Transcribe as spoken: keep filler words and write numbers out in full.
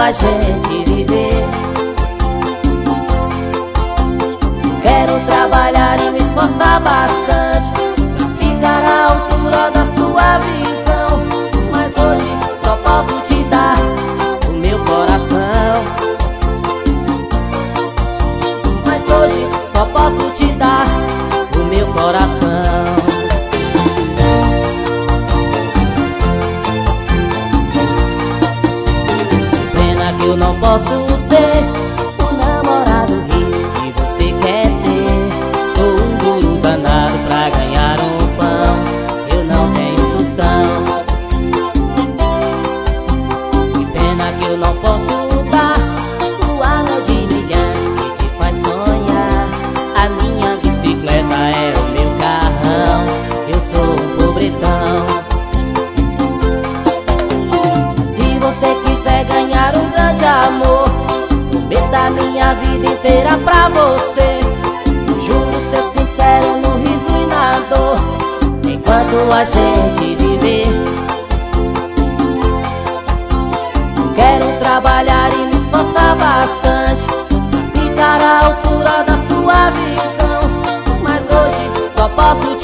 a gente viver. Quero trabalhar e me esforçar bastante pra ficar à altura da sua visão. Mas hoje só posso te dar o meu coração. Mas hoje só posso te dar o meu coração. Pena que eu não posso ser o namorado rico que você quer ter. Sou um duro danado pra ganhar um pão, eu não tenho tostão. Que pena que eu não posso dar o anel de brilhante que te faz sonhar. A minha bicicleta é o meu carrão, eu sou um pobretão. Se você quiser ganhar um grande amor, prometa minha vida inteira pra você. Juro ser sincero no riso e na dor, enquanto a gente viver. Quero trabalhar e me esforçar bastante pra ficar à altura da sua visão. Mas hoje só posso